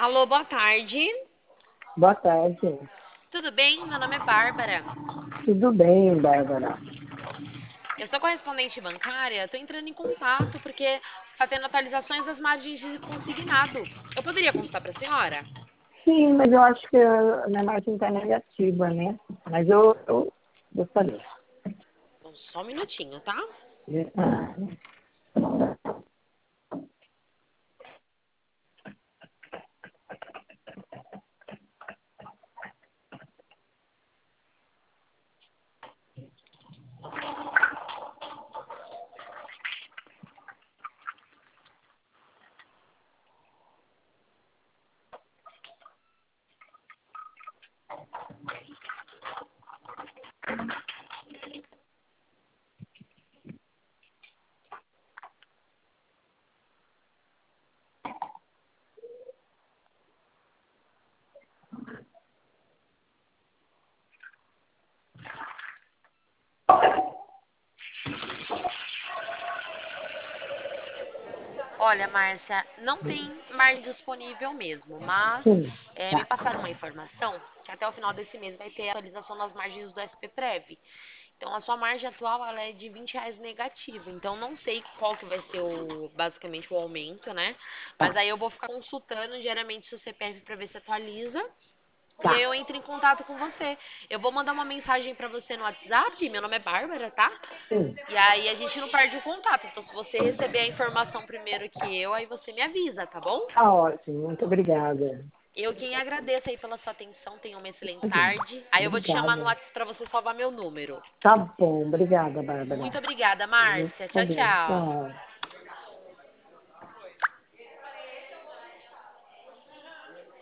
Alô, boa tarde. Boa tarde. Tudo bem? Meu nome é Bárbara. Tudo bem, Bárbara? Eu sou correspondente bancária. Estou entrando em contato porque está tendo atualizações das margens de consignado. Eu poderia consultar para a senhora? Sim, mas eu acho que a minha margem está negativa, né? Mas eu gostaria. Bom, só um minutinho, tá? Ah, Olha, Márcia, não tem margem disponível mesmo, mas sim, me tá. passaram uma informação que até o final desse mês vai ter a atualização das margens do SPPrev. Então, a sua margem atual ela é de R$ 20 negativa. Então, não sei qual que vai ser basicamente o aumento, né? Mas Tá, aí eu vou ficar consultando diariamente o seu CPF para ver se atualiza. E aí tá. eu entro em contato com você. Eu vou mandar uma mensagem para você no WhatsApp. Meu nome é Bárbara, tá? Sim, E aí a gente não perde o contato. Então, se você receber a informação primeiro que eu, aí você me avisa, tá bom? tá ótimo. Muito obrigada. Eu quem agradeço aí pela sua atenção. Tenha uma excelente Imagina. tarde. Aí eu vou te chamar no Obrigada. WhatsApp para você salvar meu número. Tá bom, obrigada, Bárbara. Muito obrigada, Márcia. Tá Tchau, bem, tchau. tchau.